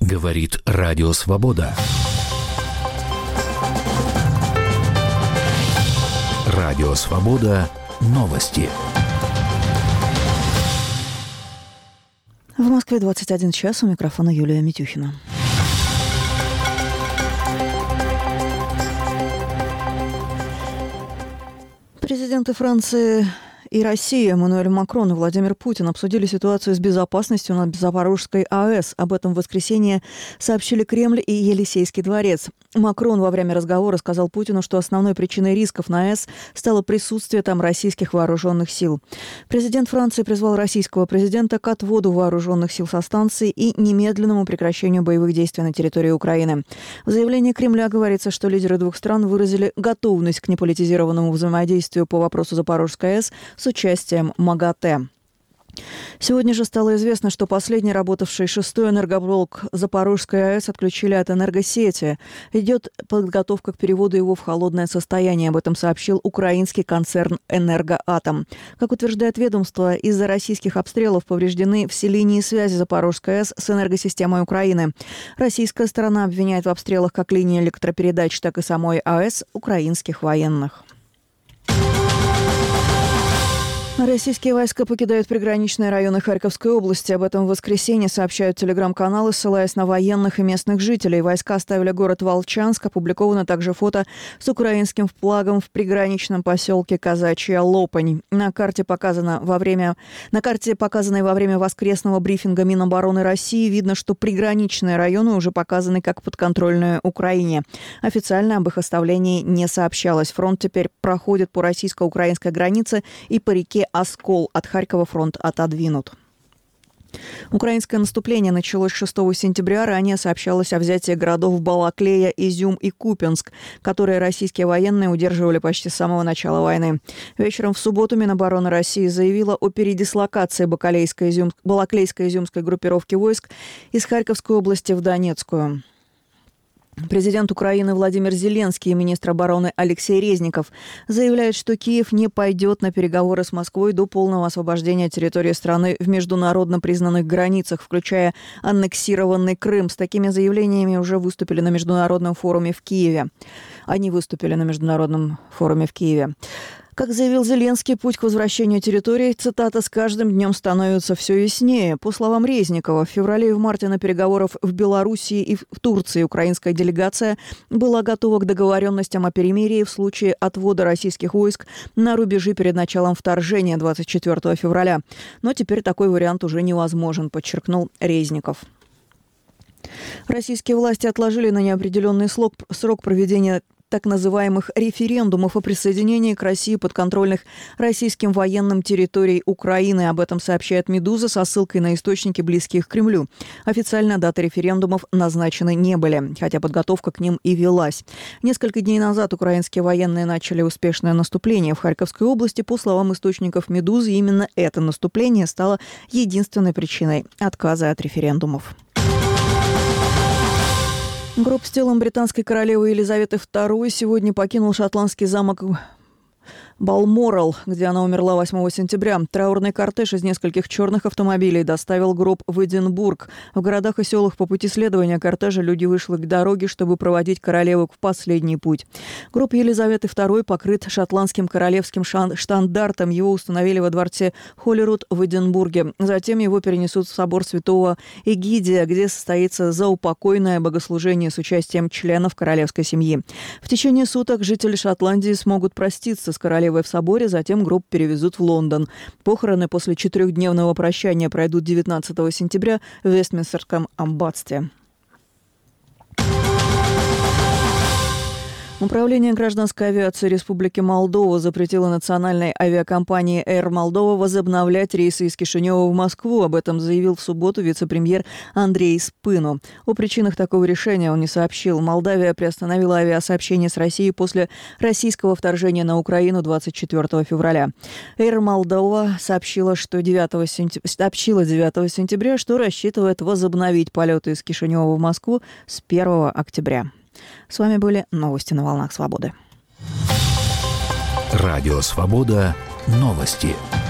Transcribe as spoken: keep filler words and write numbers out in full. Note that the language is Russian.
Говорит Радио Свобода. Радио Свобода. Новости. В Москве двадцать один час. У микрофона Юлия Митюхина. Президенты Франции и России Эммануэль Макрон и Владимир Путин обсудили ситуацию с безопасностью на Запорожской АЭС. Об этом в воскресенье сообщили Кремль и Елисейский дворец. Макрон во время разговора сказал Путину, что основной причиной рисков на АЭС стало присутствие там российских вооруженных сил. Президент Франции призвал российского президента к отводу вооруженных сил со станции и немедленному прекращению боевых действий на территории Украины. В заявлении Кремля говорится, что лидеры двух стран выразили готовность к неполитизированному взаимодействию по вопросу Запорожской АЭС с участием МАГАТЭ. Сегодня же стало известно, что последний работавший шестой энергоблок Запорожской АЭС отключили от энергосети. Идет подготовка к переводу его в холодное состояние. Об этом сообщил украинский концерн «Энергоатом». Как утверждает ведомство, из-за российских обстрелов повреждены все линии связи Запорожской АЭС с энергосистемой Украины. Российская сторона обвиняет в обстрелах как линии электропередач, так и самой АЭС украинских военных. Российские войска покидают приграничные районы Харьковской области. Об этом в воскресенье сообщают телеграм-каналы, ссылаясь на военных и местных жителей. Войска оставили город Волчанск. Опубликовано также фото с украинским флагом в приграничном поселке Казачья Лопань. На карте, показано во время, на карте, показанной во время воскресного брифинга Минобороны России, видно, что приграничные районы уже показаны как подконтрольные Украине. Официально об их оставлении не сообщалось. Фронт теперь проходит по российско-украинской границе и по реке Оскол. От Харькова фронт отодвинут. Украинское наступление началось шестого сентября. Ранее сообщалось о взятии городов Балаклея, Изюм и Купянск, которые российские военные удерживали почти с самого начала войны. Вечером в субботу Минобороны России заявила о передислокации Балаклейско-Изюмской группировки войск из Харьковской области в Донецкую. Президент Украины Владимир Зеленский и министр обороны Алексей Резников заявляют, что Киев не пойдет на переговоры с Москвой до полного освобождения территории страны в международно признанных границах, включая аннексированный Крым. С такими заявлениями уже выступили на международном форуме в Киеве. Они выступили на международном форуме в Киеве. Как заявил Зеленский, путь к возвращению территории, цитата, «с каждым днем становится все яснее». По словам Резникова, в феврале и в марте на переговорах в Белоруссии и в Турции украинская делегация была готова к договоренностям о перемирии в случае отвода российских войск на рубежи перед началом вторжения двадцать четвёртого февраля. Но теперь такой вариант уже невозможен, подчеркнул Резников. Российские власти отложили на неопределенный срок, срок проведения так называемых референдумов о присоединении к России подконтрольных российским военным территорий Украины. Об этом сообщает «Медуза» со ссылкой на источники, близкие к Кремлю. Официально даты референдумов назначены не были, хотя подготовка к ним и велась. Несколько дней назад украинские военные начали успешное наступление в Харьковской области. По словам источников «Медузы», именно это наступление стало единственной причиной отказа от референдумов. Гроб с телом британской королевы Елизаветы второй сегодня покинул шотландский замок Балморал, где она умерла восьмого сентября. Траурный кортеж из нескольких черных автомобилей доставил гроб в Эдинбург. В городах и селах по пути следования кортежа люди вышли к дороге, чтобы проводить королеву в последний путь. Гроб Елизаветы второй покрыт шотландским королевским штандартом. Его установили во дворце Холлируд в Эдинбурге. Затем его перенесут в собор святого Эгидия, где состоится заупокойное богослужение с участием членов королевской семьи. В течение суток жители Шотландии смогут проститься с королевой в соборе, затем гроб перевезут в Лондон. Похороны после четырехдневного прощания пройдут девятнадцатого сентября в Вестминстерском аббатстве. Управление гражданской авиации Республики Молдова запретило национальной авиакомпании Air Moldova возобновлять рейсы из Кишинева в Москву. Об этом заявил в субботу вице-премьер Андрей Спыну. О причинах такого решения он не сообщил. Молдавия приостановила авиасообщение с Россией после российского вторжения на Украину двадцать четвёртого февраля. Air Moldova сообщила, что девятого сентября, сообщила девятого сентября, что рассчитывает возобновить полеты из Кишинева в Москву с первого октября. С вами были новости на волнах свободы. Радио Свобода. Новости.